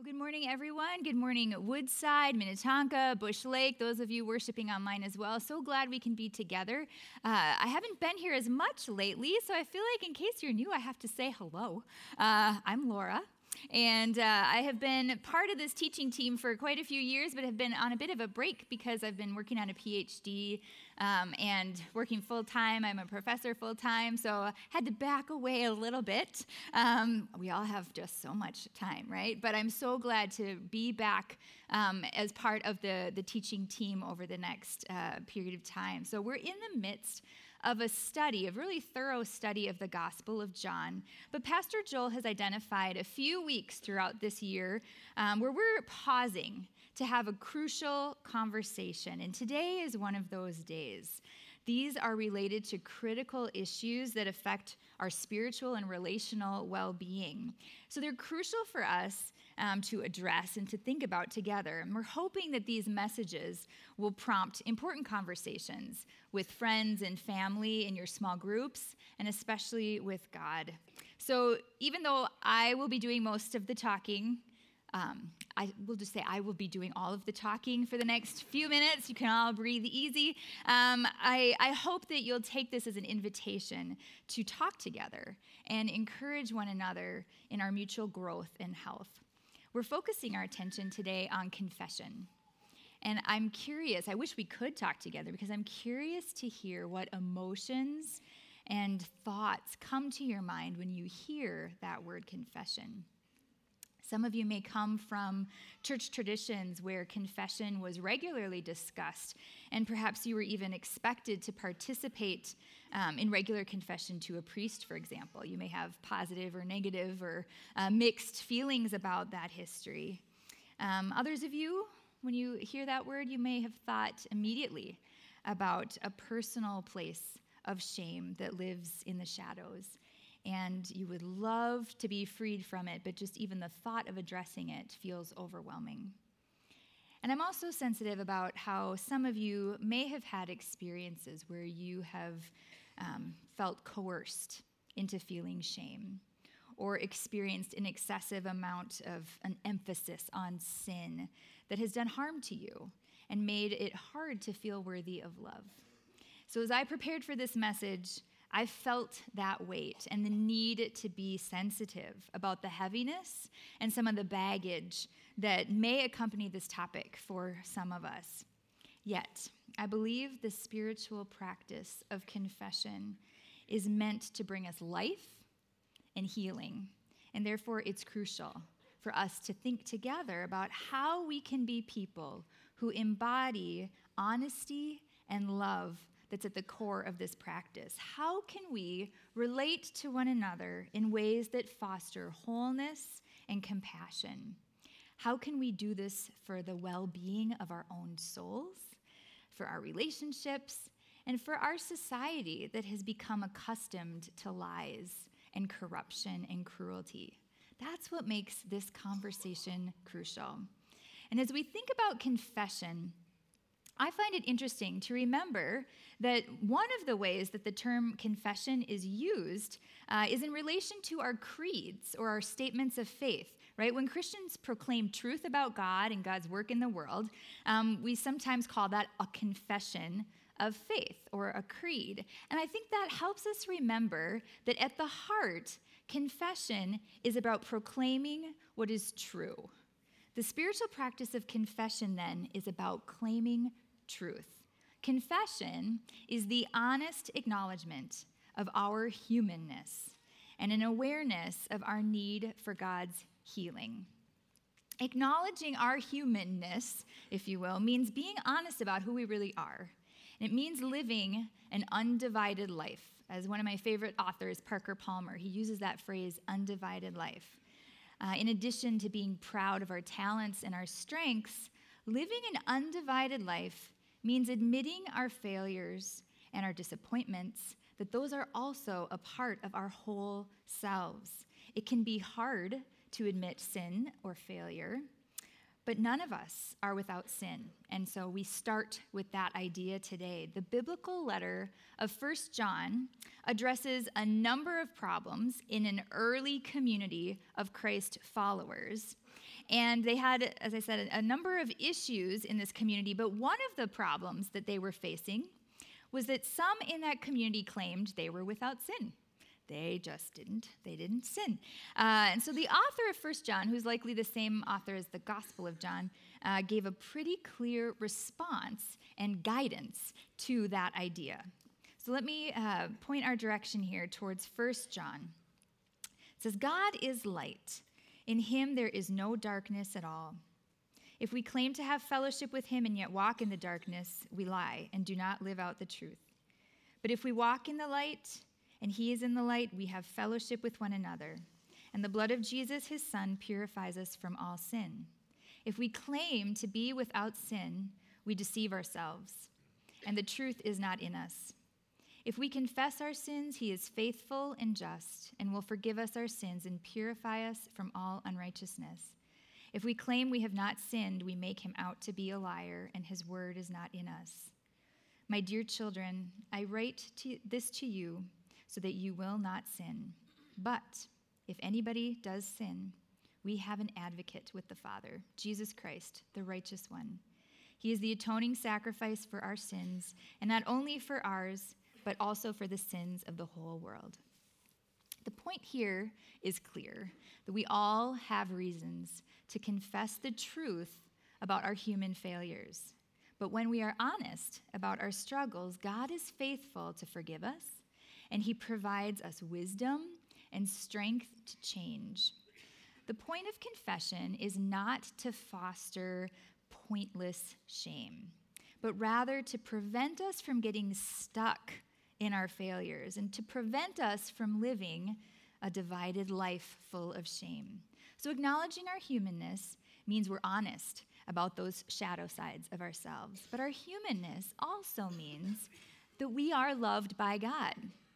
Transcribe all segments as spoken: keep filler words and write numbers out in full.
Good morning, everyone. Good morning, Woodside, Minnetonka, Bush Lake, those of you worshiping online as well. So glad we can be together. Uh, I haven't been here as much lately, so I feel like in case you're new, I have to say hello. Uh, I'm Laura. And uh, I have been part of this teaching team for quite a few years, but have been on a bit of a break because I've been working on a P H D um, and working full-time. I'm a professor full-time, so I had to back away a little bit. Um, we all have just so much time, right? But I'm so glad to be back um, as part of the, the teaching team over the next uh, period of time. So we're in the midst of a study, a really thorough study of the Gospel of John. But Pastor Joel has identified a few weeks throughout this year um, where we're pausing to have a crucial conversation. And today is one of those days. These are related to critical issues that affect our spiritual and relational well-being. So they're crucial for us um, to address and to think about together. And we're hoping that these messages will prompt important conversations with friends and family in your small groups, and especially with God. So even though I will be doing most of the talking, Um, I will just say I will be doing all of the talking for the next few minutes. You can all breathe easy. Um, I, I hope that you'll take this as an invitation to talk together and encourage one another in our mutual growth and health. We're focusing our attention today on confession. And I'm curious, I wish we could talk together because I'm curious to hear what emotions and thoughts come to your mind when you hear that word confession. Some of you may come from church traditions where confession was regularly discussed, and perhaps you were even expected to participate um, in regular confession to a priest, for example. You may have positive or negative or uh, mixed feelings about that history. Um, others of you, when you hear that word, you may have thought immediately about a personal place of shame that lives in the shadows. And you would love to be freed from it, but just even the thought of addressing it feels overwhelming. And I'm also sensitive about how some of you may have had experiences where you have um, felt coerced into feeling shame, or experienced an excessive amount of an emphasis on sin that has done harm to you and made it hard to feel worthy of love. So as I prepared for this message, I felt that weight and the need to be sensitive about the heaviness and some of the baggage that may accompany this topic for some of us. Yet, I believe the spiritual practice of confession is meant to bring us life and healing, and therefore it's crucial for us to think together about how we can be people who embody honesty and love that's at the core of this practice. How can we relate to one another in ways that foster wholeness and compassion? How can we do this for the well-being of our own souls, for our relationships, and for our society that has become accustomed to lies and corruption and cruelty? That's what makes this conversation crucial. And as we think about confession, I find it interesting to remember that one of the ways that the term confession is used uh, is in relation to our creeds or our statements of faith, right? When Christians proclaim truth about God and God's work in the world, um, we sometimes call that a confession of faith or a creed. And I think that helps us remember that at the heart, confession is about proclaiming what is true. The spiritual practice of confession, then, is about claiming truth. Confession is the honest acknowledgement of our humanness and an awareness of our need for God's healing. Acknowledging our humanness, if you will, means being honest about who we really are. And it means living an undivided life. As one of my favorite authors, Parker Palmer, he uses that phrase, undivided life. Uh, in addition to being proud of our talents and our strengths, living an undivided life means admitting our failures and our disappointments, that those are also a part of our whole selves. It can be hard to admit sin or failure, but none of us are without sin. And so we start with that idea today. The biblical letter of First John addresses a number of problems in an early community of Christ followers. and they had, as I said, a, a number of issues in this community, but one of the problems that they were facing was that some in that community claimed they were without sin. They just didn't. They didn't sin. Uh, and so the author of First John, who's likely the same author as the Gospel of John, uh, gave a pretty clear response and guidance to that idea. So let me uh, point our direction here towards First John. It says, God is light. In him there is no darkness at all. If we claim to have fellowship with him and yet walk in the darkness, we lie and do not live out the truth. But if we walk in the light and he is in the light, we have fellowship with one another. And the blood of Jesus, his son, purifies us from all sin. If we claim to be without sin, we deceive ourselves, and the truth is not in us. If we confess our sins, he is faithful and just and will forgive us our sins and purify us from all unrighteousness. If we claim we have not sinned, we make him out to be a liar, and his word is not in us. My dear children, I write to this to you so that you will not sin. But if anybody does sin, we have an advocate with the Father, Jesus Christ, the righteous one. He is the atoning sacrifice for our sins, and not only for ours, but also for the sins of the whole world. The point here is clear, that we all have reasons to confess the truth about our human failures. But when we are honest about our struggles, God is faithful to forgive us, and he provides us wisdom and strength to change. The point of confession is not to foster pointless shame, but rather to prevent us from getting stuck in our failures and to prevent us from living a divided life full of shame. So acknowledging our humanness means we're honest about those shadow sides of ourselves. But our humanness also means that we are loved by God,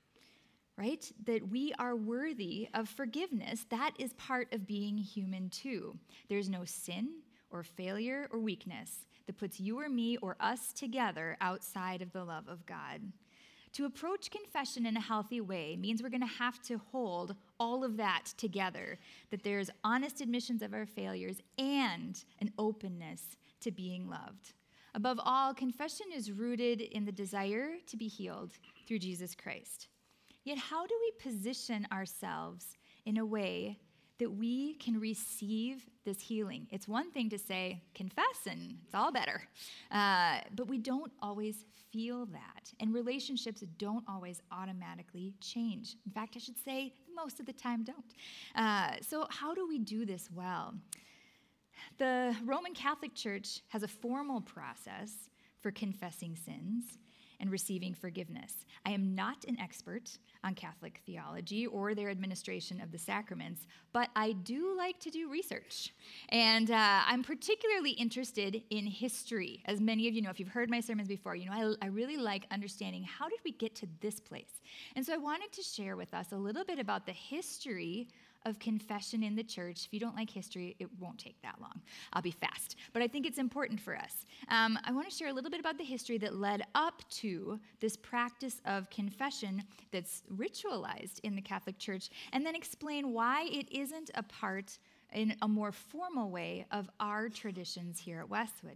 right? That we are worthy of forgiveness. That is part of being human too. There's no sin or failure or weakness that puts you or me or us together outside of the love of God. To approach confession in a healthy way means we're going to have to hold all of that together, that there's honest admissions of our failures and an openness to being loved. Above all, confession is rooted in the desire to be healed through Jesus Christ. Yet how do we position ourselves in a way that we can receive this healing? It's one thing to say, confess, and it's all better. Uh, but we don't always feel that. And relationships don't always automatically change. In fact, I should say, most of the time don't. Uh, so how do we do this well? The Roman Catholic Church has a formal process for confessing sins and receiving forgiveness. I am not an expert on Catholic theology or their administration of the sacraments, but I do like to do research. And uh, I'm particularly interested in history. As many of you know, if you've heard my sermons before, you know I, I really like understanding how did we get to this place. And so I wanted to share with us a little bit about the history of confession in the church. If you don't like history, it won't take that long. I'll be fast. But I think it's important for us. Um, I want to share a little bit about the history that led up to this practice of confession that's ritualized in the Catholic Church, and then explain why it isn't a part in a more formal way of our traditions here at Westwood.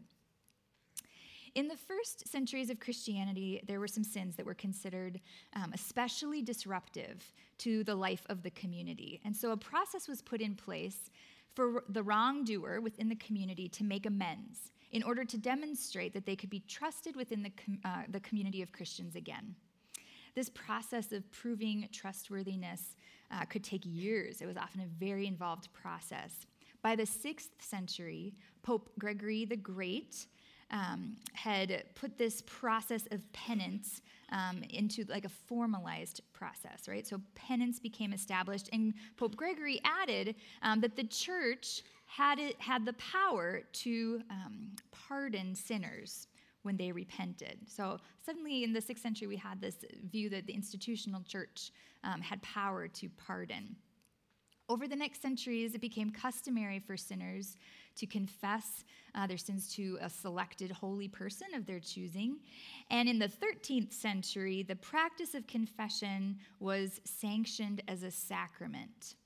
In the first centuries of Christianity, there were some sins that were considered um, especially disruptive to the life of the community. And so a process was put in place for the wrongdoer within the community to make amends in order to demonstrate that they could be trusted within the, com- uh, the community of Christians again. This process of proving trustworthiness uh, could take years. It was often a very involved process. By the sixth century, Pope Gregory the Great Um, had put this process of penance um, into like a formalized process, right? So penance became established, and Pope Gregory added um, that the church had it, had the power to um, pardon sinners when they repented. So suddenly in the sixth century, we had this view that the institutional church um, had power to pardon. Over the next centuries, it became customary for sinners to confess uh, their sins to a selected holy person of their choosing. And in the thirteenth century, the practice of confession was sanctioned as a sacrament.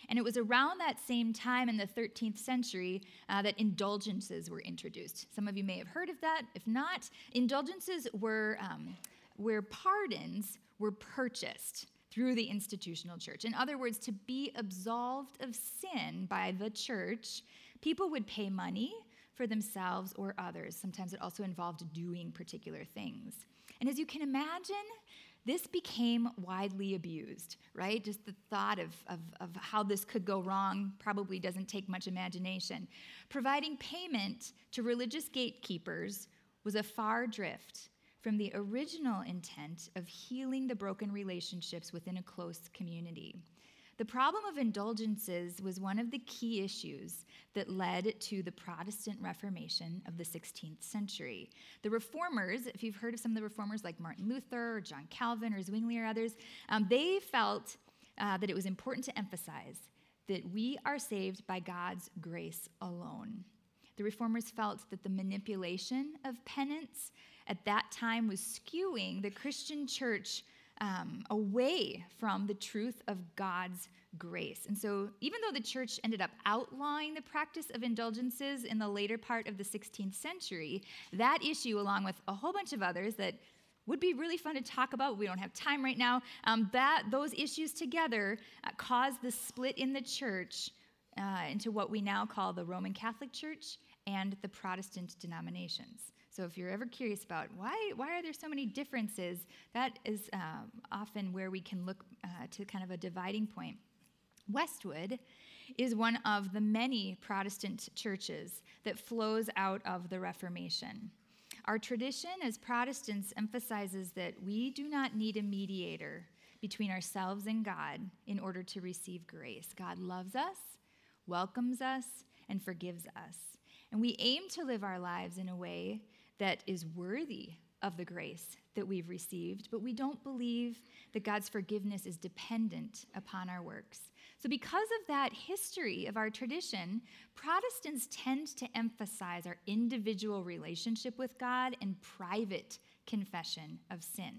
And it was around that same time in the thirteenth century uh, that indulgences were introduced. Some of you may have heard of that. If not, indulgences were um, where pardons were purchased through the institutional church. In other words, to be absolved of sin by the church, people would pay money for themselves or others. Sometimes it also involved doing particular things. And as you can imagine, this became widely abused, right? Just the thought of, of, of how this could go wrong probably doesn't take much imagination. Providing payment to religious gatekeepers was a far drift from the original intent of healing the broken relationships within a close community. The problem of indulgences was one of the key issues that led to the Protestant Reformation of the sixteenth century. The reformers, if you've heard of some of the reformers like Martin Luther or John Calvin or Zwingli or others, um, they felt uh, that it was important to emphasize that we are saved by God's grace alone. The reformers felt that the manipulation of penance at that time was skewing the Christian church Um, away from the truth of God's grace. And so even though the church ended up outlawing the practice of indulgences in the later part of the sixteenth century, that issue, along with a whole bunch of others that would be really fun to talk about, we don't have time right now, um, that those issues together uh, caused the split in the church uh, into what we now call the Roman Catholic Church and the Protestant denominations. So if you're ever curious about why why are there so many differences, that is um, often where we can look uh, to kind of a dividing point. Westwood is one of the many Protestant churches that flows out of the Reformation. Our tradition as Protestants emphasizes that we do not need a mediator between ourselves and God in order to receive grace. God loves us, welcomes us, and forgives us. And we aim to live our lives in a way that is worthy of the grace that we've received, but we don't believe that God's forgiveness is dependent upon our works. So because of that history of our tradition, Protestants tend to emphasize our individual relationship with God and private confession of sin.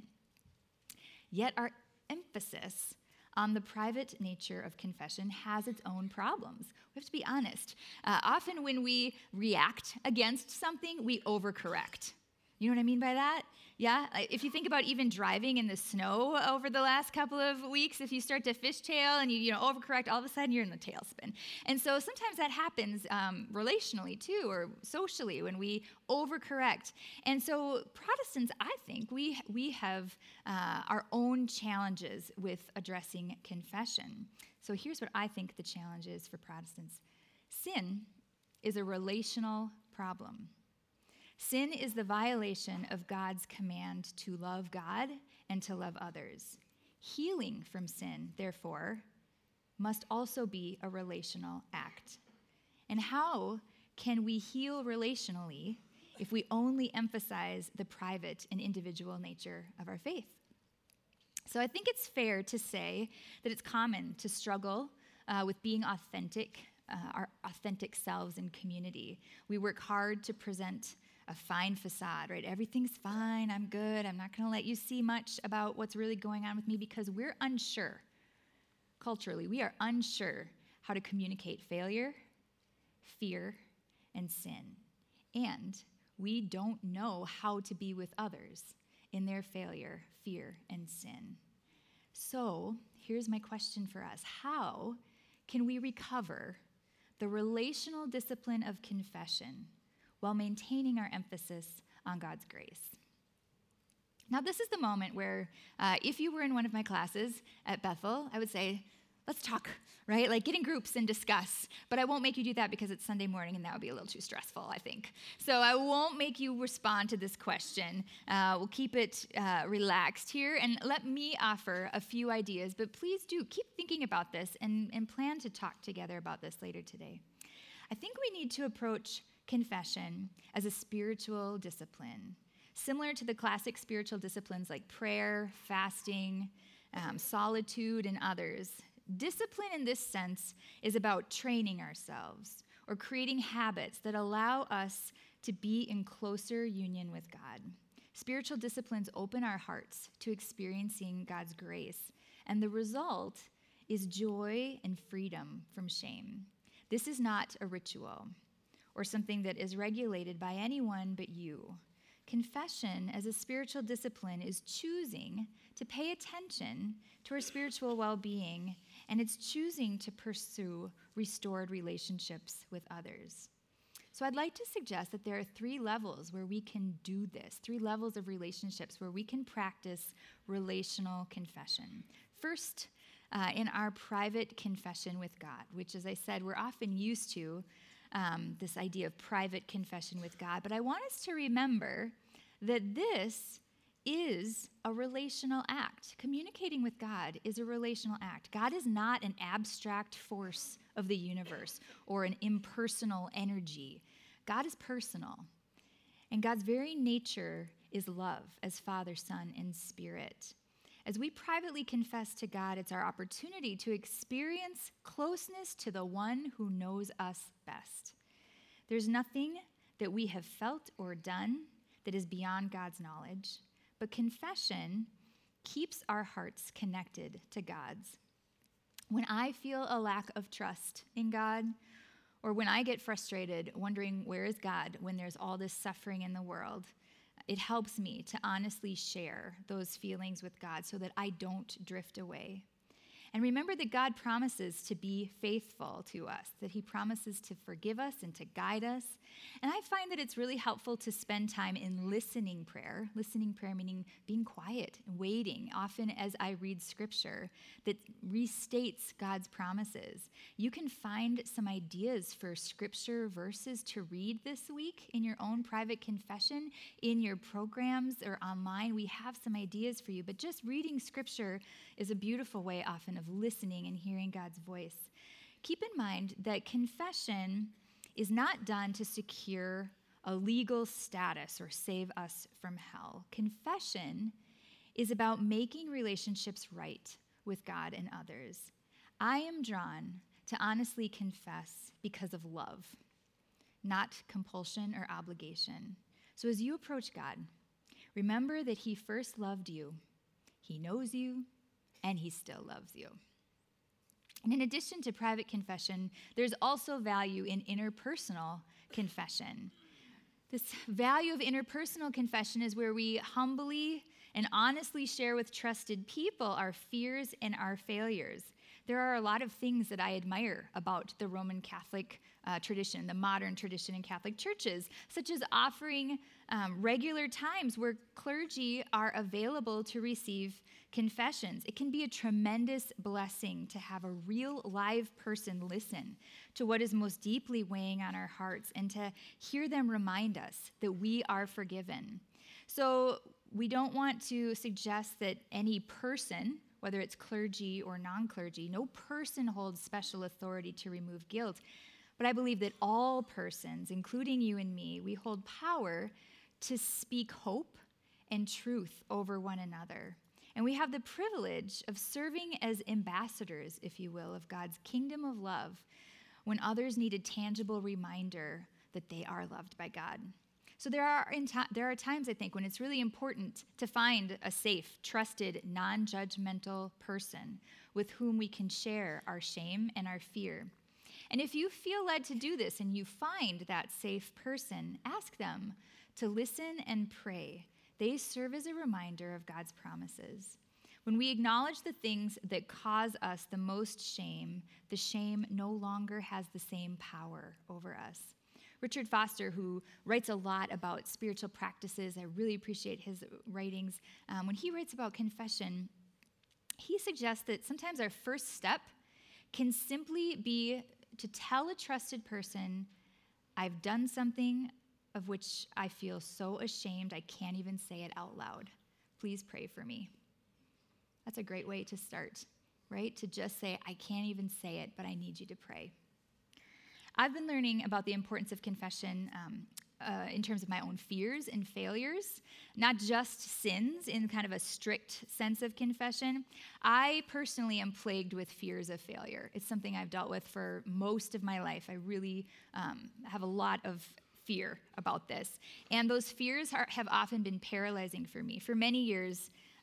Yet our emphasis on the private nature of confession has its own problems. We have to be honest. Uh, often when we react against something, we overcorrect. You know what I mean by that? Yeah? If you think about even driving in the snow over the last couple of weeks, if you start to fishtail and you, you know, overcorrect, all of a sudden you're in the tailspin. And so sometimes that happens um, relationally too, or socially when we overcorrect. And so Protestants, I think, we, we have uh, our own challenges with addressing confession. So here's what I think the challenge is for Protestants. Sin is a relational problem. Sin is the violation of God's command to love God and to love others. Healing from sin, therefore, must also be a relational act. And how can we heal relationally if we only emphasize the private and individual nature of our faith? So I think it's fair to say that it's common to struggle uh, with being authentic, uh, our authentic selves in community. We work hard to present a fine facade, right? Everything's fine, I'm good, I'm not gonna let you see much about what's really going on with me because we're unsure. Culturally, we are unsure how to communicate failure, fear, and sin. And we don't know how to be with others in their failure, fear, and sin. So here's my question for us. How can we recover the relational discipline of confession while maintaining our emphasis on God's grace? Now, this is the moment where, uh, if you were in one of my classes at Bethel, I would say, let's talk, right? Like, get in groups and discuss. But I won't make you do that because it's Sunday morning, and that would be a little too stressful, I think. So I won't make you respond to this question. Uh, we'll keep it uh, relaxed here, and let me offer a few ideas. But please do keep thinking about this and, and plan to talk together about this later today. I think we need to approach confession as a spiritual discipline, similar to the classic spiritual disciplines like prayer, fasting, um, solitude, and others. Discipline in this sense is about training ourselves or creating habits that allow us to be in closer union with God. Spiritual disciplines open our hearts to experiencing God's grace, and the result is joy and freedom from shame. This is not a ritual or something that is regulated by anyone but you. Confession as a spiritual discipline is choosing to pay attention to our spiritual well-being, and it's choosing to pursue restored relationships with others. So I'd like to suggest that there are three levels where we can do this, three levels of relationships where we can practice relational confession. First, uh, in our private confession with God, which, as I said, we're often used to, um, this idea of private confession with God. But I want us to remember that this is a relational act. Communicating with God is a relational act. God is not an abstract force of the universe or an impersonal energy. God is personal. And God's very nature is love as Father, Son, and Spirit. As we privately confess to God, it's our opportunity to experience closeness to the one who knows us best. There's nothing that we have felt or done that is beyond God's knowledge, but confession keeps our hearts connected to God's. When I feel a lack of trust in God, or when I get frustrated wondering where is God when there's all this suffering in the world, it helps me to honestly share those feelings with God so that I don't drift away. And remember that God promises to be faithful to us, that he promises to forgive us and to guide us. And I find that it's really helpful to spend time in listening prayer. Listening prayer meaning being quiet and waiting, often as I read scripture that restates God's promises. You can find some ideas for scripture verses to read this week in your own private confession, in your programs or online. We have some ideas for you, but just reading scripture is a beautiful way often of listening and hearing God's voice. Keep in mind that confession is not done to secure a legal status or save us from hell. Confession is about making relationships right with God and others. I am drawn to honestly confess because of love, not compulsion or obligation. So as you approach God, remember that he first loved you, he knows you, and he still loves you. And in addition to private confession, there's also value in interpersonal confession. This value of interpersonal confession is where we humbly and honestly share with trusted people our fears and our failures. There are a lot of things that I admire about the Roman Catholic uh, tradition, the modern tradition in Catholic churches, such as offering um, regular times where clergy are available to receive confessions. It can be a tremendous blessing to have a real live person listen to what is most deeply weighing on our hearts and to hear them remind us that we are forgiven. So we don't want to suggest that any person, whether it's clergy or non-clergy, no person holds special authority to remove guilt. But I believe that all persons, including you and me, we hold power to speak hope and truth over one another. And we have the privilege of serving as ambassadors, if you will, of God's kingdom of love when others need a tangible reminder that they are loved by God. So there are in ta- there are times, I think, when it's really important to find a safe, trusted, non-judgmental person with whom we can share our shame and our fear. And if you feel led to do this and you find that safe person, ask them to listen and pray. They serve as a reminder of God's promises. When we acknowledge the things that cause us the most shame, the shame no longer has the same power over us. Richard Foster, who writes a lot about spiritual practices, I really appreciate his writings. Um, when he writes about confession, he suggests that sometimes our first step can simply be to tell a trusted person, I've done something of which I feel so ashamed I can't even say it out loud. Please pray for me. That's a great way to start, right? To just say, I can't even say it, but I need you to pray. I've been learning about the importance of confession um, uh, in terms of my own fears and failures, not just sins in kind of a strict sense of confession. I personally am plagued with fears of failure. It's something I've dealt with for most of my life. I really um, have a lot of fear about this. And those fears are, have often been paralyzing for me. For many years,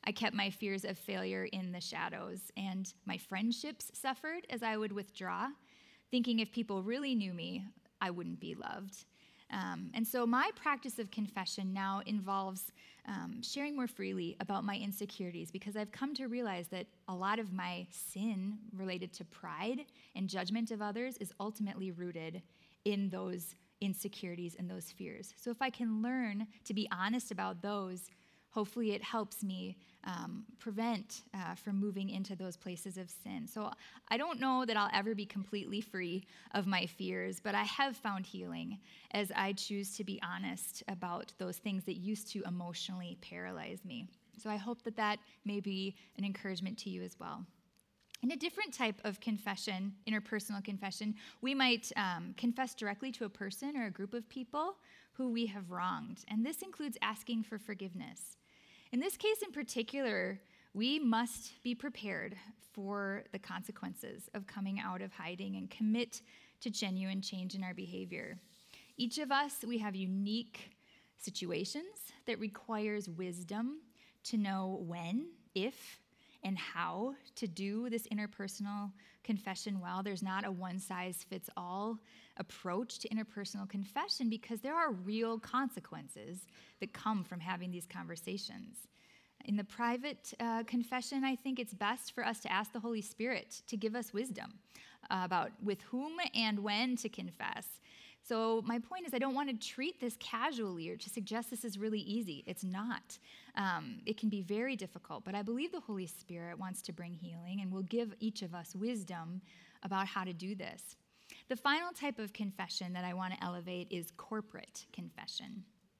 I kept my fears of failure in the shadows, and my friendships suffered as I would withdraw, thinking if people really knew me, I wouldn't be loved. Um, and so my practice of confession now involves um, sharing more freely about my insecurities, because I've come to realize that a lot of my sin related to pride and judgment of others is ultimately rooted in those insecurities and those fears. So if I can learn to be honest about those, hopefully it helps me um, prevent uh, from moving into those places of sin. So I don't know that I'll ever be completely free of my fears, but I have found healing as I choose to be honest about those things that used to emotionally paralyze me. So I hope that that may be an encouragement to you as well. In a different type of confession, interpersonal confession, we might um, confess directly to a person or a group of people who we have wronged. And this includes asking for forgiveness. In this case in particular, we must be prepared for the consequences of coming out of hiding and commit to genuine change in our behavior. Each of us, we have unique situations that requires wisdom to know when, if, and how to do this interpersonal confession well. There's not a one-size-fits-all approach to interpersonal confession, because there are real consequences that come from having these conversations. In the private uh, confession, I think it's best for us to ask the Holy Spirit to give us wisdom uh, about with whom and when to confess. So my point is, I don't want to treat this casually or to suggest this is really easy. It's not. Um, it can be very difficult, but I believe the Holy Spirit wants to bring healing and will give each of us wisdom about how to do this. The final type of confession that I want to elevate is corporate confession.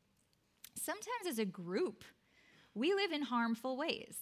Sometimes as a group, we live in harmful ways.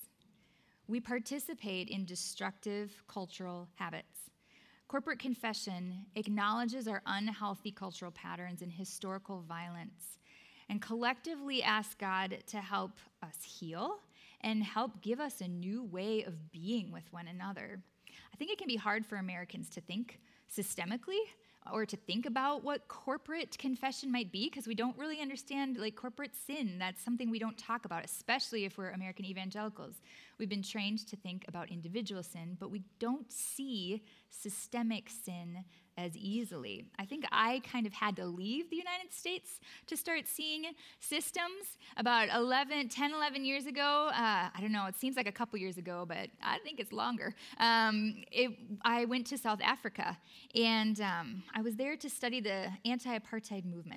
We participate in destructive cultural habits. Corporate confession acknowledges our unhealthy cultural patterns and historical violence, and collectively asks God to help us heal and help give us a new way of being with one another. I think it can be hard for Americans to think systemically or to think about what corporate confession might be, because we don't really understand like corporate sin. That's something we don't talk about, especially if we're American evangelicals. We've been trained to think about individual sin, but we don't see systemic sin as easily. I think I kind of had to leave the United States to start seeing systems about eleven, ten, eleven years ago. Uh, I don't know, it seems like a couple years ago, but I think it's longer. Um, it, I went to South Africa, and um, I was there to study the anti-apartheid movement.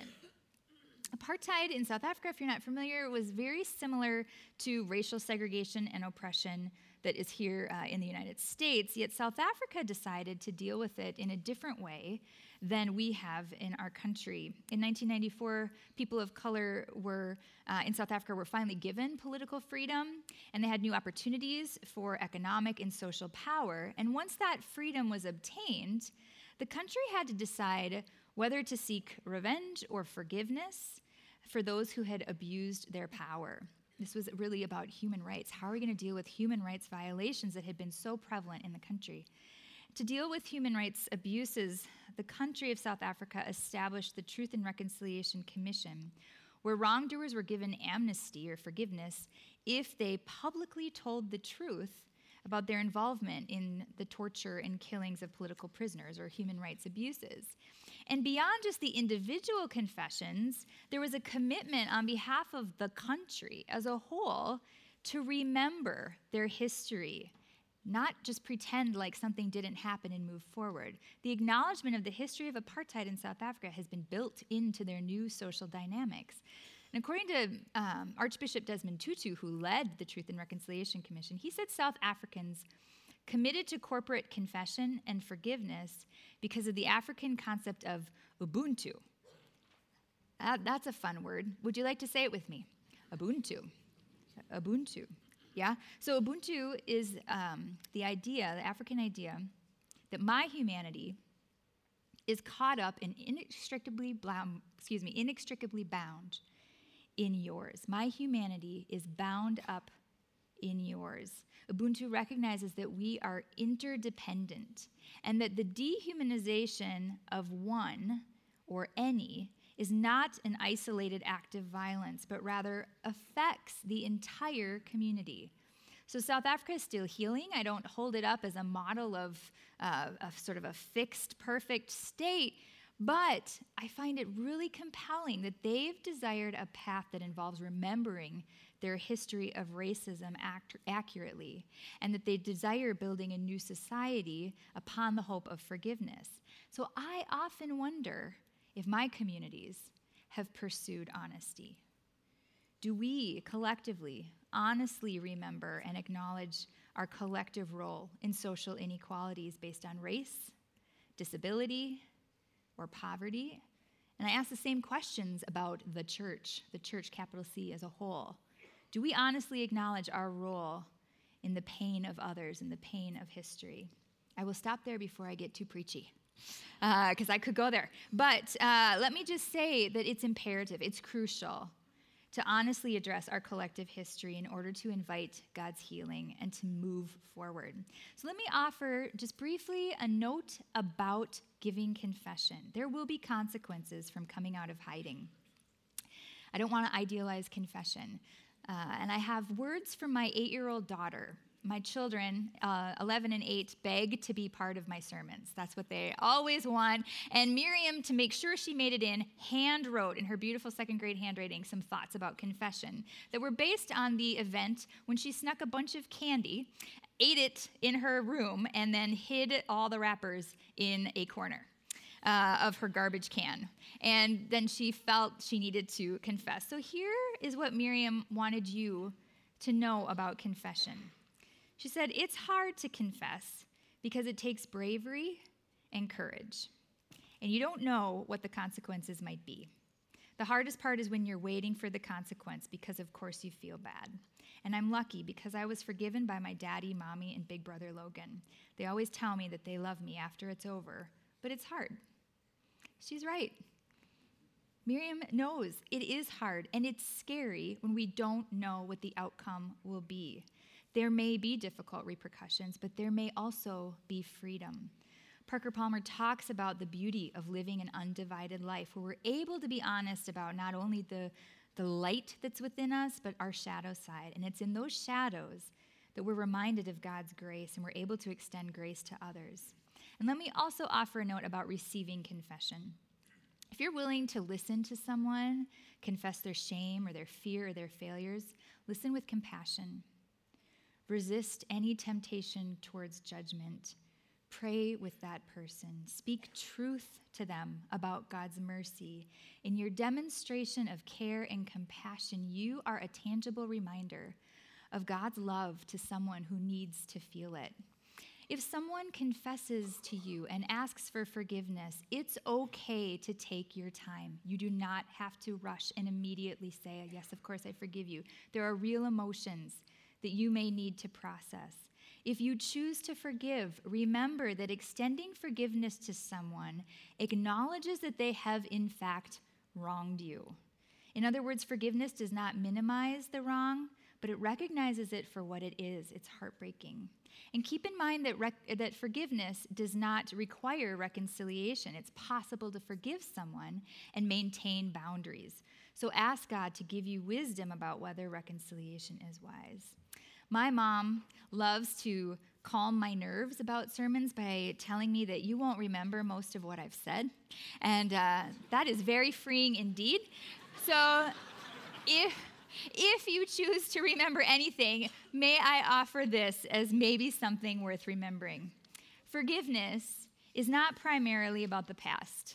Apartheid in South Africa, if you're not familiar, was very similar to racial segregation and oppression that is here uh, in the United States, yet South Africa decided to deal with it in a different way than we have in our country. In nineteen ninety-four, people of color were uh, in South Africa were finally given political freedom, and they had new opportunities for economic and social power. And once that freedom was obtained, the country had to decide whether to seek revenge or forgiveness for those who had abused their power. This was really about human rights. How are we going to deal with human rights violations that had been so prevalent in the country? To deal with human rights abuses, the country of South Africa established the Truth and Reconciliation Commission, where wrongdoers were given amnesty or forgiveness if they publicly told the truth about their involvement in the torture and killings of political prisoners or human rights abuses. And beyond just the individual confessions, there was a commitment on behalf of the country as a whole to remember their history, not just pretend like something didn't happen and move forward. The acknowledgement of the history of apartheid in South Africa has been built into their new social dynamics. And according to um, Archbishop Desmond Tutu, who led the Truth and Reconciliation Commission, he said South Africans committed to corporate confession and forgiveness because of the African concept of Ubuntu. That, that's a fun word. Would you like to say it with me? Ubuntu. Ubuntu. Yeah? So Ubuntu is um, the idea, the African idea, that my humanity is caught up and inextricably bound, excuse me, inextricably bound in yours. My humanity is bound up in yours. Ubuntu recognizes that we are interdependent and that the dehumanization of one or any is not an isolated act of violence, but rather affects the entire community. So South Africa is still healing. I don't hold it up as a model of, uh, of sort of a fixed, perfect state, but I find it really compelling that they've desired a path that involves remembering their history of racism act- accurately, and that they desire building a new society upon the hope of forgiveness. So I often wonder if my communities have pursued honesty. Do we collectively honestly remember and acknowledge our collective role in social inequalities based on race, disability, or poverty? And I ask the same questions about the church, the church, capital C, as a whole. Do we honestly acknowledge our role in the pain of others, in the pain of history? I will stop there before I get too preachy, because uh, I could go there. But uh, let me just say that it's imperative, it's crucial to honestly address our collective history in order to invite God's healing and to move forward. So let me offer just briefly a note about giving confession. There will be consequences from coming out of hiding. I don't want to idealize confession. Uh, and I have words from my eight-year-old daughter. My children, uh, eleven and eight, beg to be part of my sermons. That's what they always want. And Miriam, to make sure she made it in, hand wrote in her beautiful second grade handwriting some thoughts about confession that were based on the event when she snuck a bunch of candy, ate it in her room, and then hid all the wrappers in a corner uh, of her garbage can. And then she felt she needed to confess. So here is what Miriam wanted you to know about confession. She said, it's hard to confess because it takes bravery and courage, and you don't know what the consequences might be. The hardest part is when you're waiting for the consequence because, of course, you feel bad. And I'm lucky because I was forgiven by my daddy, mommy, and big brother Logan. They always tell me that they love me after it's over, but it's hard. She's right. Miriam knows it is hard, and it's scary when we don't know what the outcome will be. There may be difficult repercussions, but there may also be freedom. Parker Palmer talks about the beauty of living an undivided life, where we're able to be honest about not only the, the light that's within us, but our shadow side. And it's in those shadows that we're reminded of God's grace, and we're able to extend grace to others. And let me also offer a note about receiving confession. If you're willing to listen to someone confess their shame or their fear or their failures, listen with compassion. Resist any temptation towards judgment. Pray with that person. Speak truth to them about God's mercy. In your demonstration of care and compassion, you are a tangible reminder of God's love to someone who needs to feel it. If someone confesses to you and asks for forgiveness, it's okay to take your time. You do not have to rush and immediately say, yes, of course, I forgive you. There are real emotions that you may need to process. If you choose to forgive, remember that extending forgiveness to someone acknowledges that they have, in fact, wronged you. In other words, forgiveness does not minimize the wrong, but it recognizes it for what it is. It's heartbreaking. And keep in mind that, rec- that forgiveness does not require reconciliation. It's possible to forgive someone and maintain boundaries. So ask God to give you wisdom about whether reconciliation is wise. My mom loves to calm my nerves about sermons by telling me that you won't remember most of what I've said. And uh, that is very freeing indeed. So if, if you choose to remember anything, may I offer this as maybe something worth remembering. Forgiveness is not primarily about the past.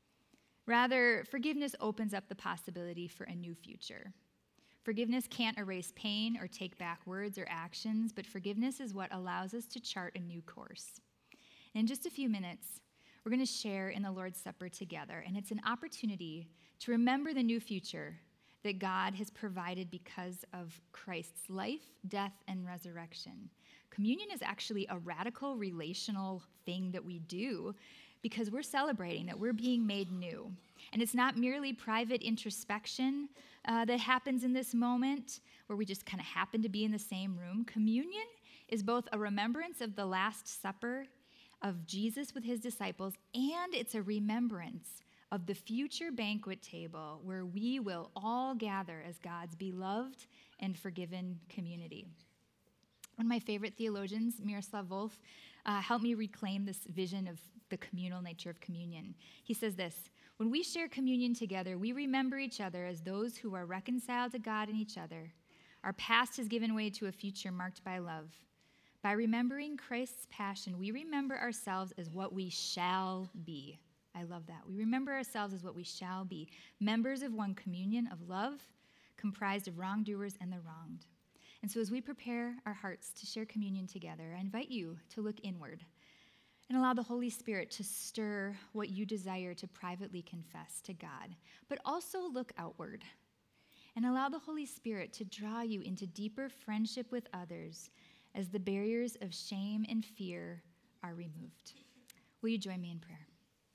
Rather, forgiveness opens up the possibility for a new future. Forgiveness can't erase pain or take back words or actions, but forgiveness is what allows us to chart a new course. In just a few minutes, we're going to share in the Lord's Supper together, and it's an opportunity to remember the new future that God has provided because of Christ's life, death, and resurrection. Communion is actually a radical relational thing that we do because we're celebrating that we're being made new. And it's not merely private introspection uh, that happens in this moment where we just kind of happen to be in the same room. Communion is both a remembrance of the Last Supper of Jesus with his disciples, and it's a remembrance of the future banquet table where we will all gather as God's beloved and forgiven community. One of my favorite theologians, Miroslav Volf, uh, helped me reclaim this vision of the communal nature of communion. He says this: when we share communion together, we remember each other as those who are reconciled to God and each other. Our past has given way to a future marked by love. By remembering Christ's passion, we remember ourselves as what we shall be. I love that. We remember ourselves as what we shall be, members of one communion of love, comprised of wrongdoers and the wronged. And so as we prepare our hearts to share communion together, I invite you to look inward and allow the Holy Spirit to stir what you desire to privately confess to God, but also look outward and allow the Holy Spirit to draw you into deeper friendship with others as the barriers of shame and fear are removed. Will you join me in prayer?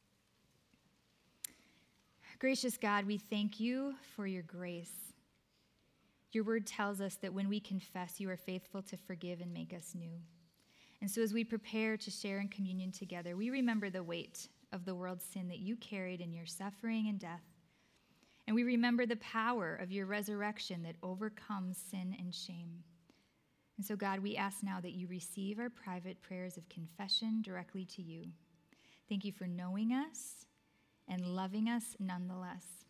Gracious God, we thank you for your grace. Your word tells us that when we confess, you are faithful to forgive and make us new. And so as we prepare to share in communion together, we remember the weight of the world's sin that you carried in your suffering and death. And we remember the power of your resurrection that overcomes sin and shame. And so, God, we ask now that you receive our private prayers of confession directly to you. Thank you for knowing us and loving us nonetheless.